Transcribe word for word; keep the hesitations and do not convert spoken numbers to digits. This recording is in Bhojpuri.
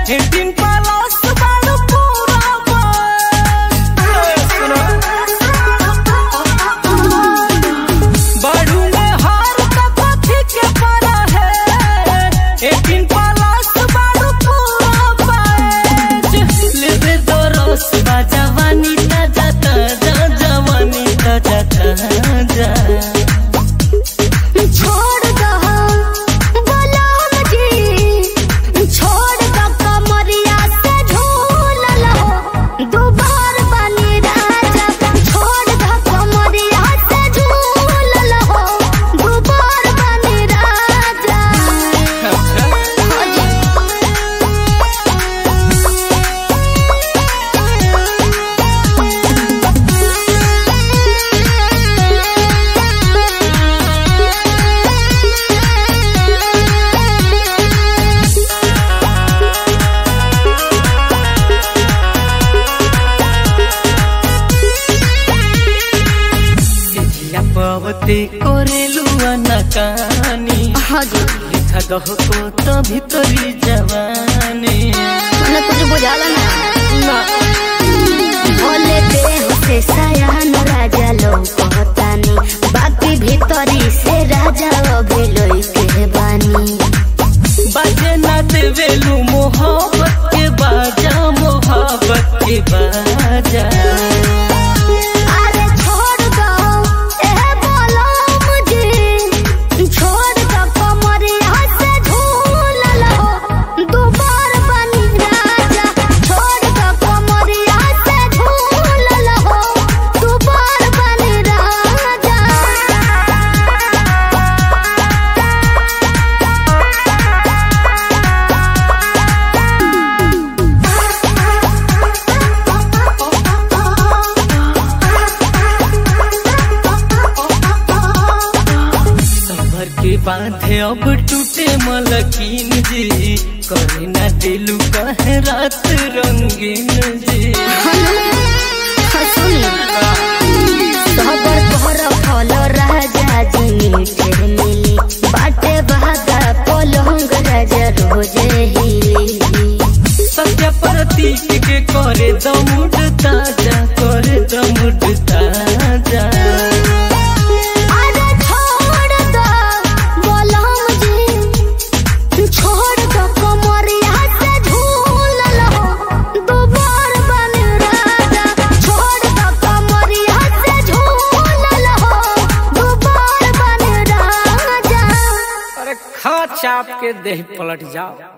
एटीन प्लस बारू पूरा बारू में हार का कथी के पड़ा है। एटीन प्लस बारू पूरा पाएज लेबे तो रस बा जवानी ताजा ताजा जवानी ताजा ताजा। पवते कोरेलु अनकानी लिखा दहो को तो भीतरी जवानी मने कुछ बुझाला ना ना बोले देह से सयान राजा लो कहतानी बाकी भीतरी से राजा अबेलोई के बानी। बाजे ना देवेलु मोहब्बत के बाजा मोहब्बत के बाजा। बांधे अब टूटे मलकीन जी करे ना दिलु कहे रात रंगीन जी। सबर पर फल राजा जी मीठे मिली बाटे बहादा पलंग राजा रोजे हिली। सत्य प्रतीक के करे दमुड ताजा करे दमुड ताजा। चाप के देह पलट जाओ।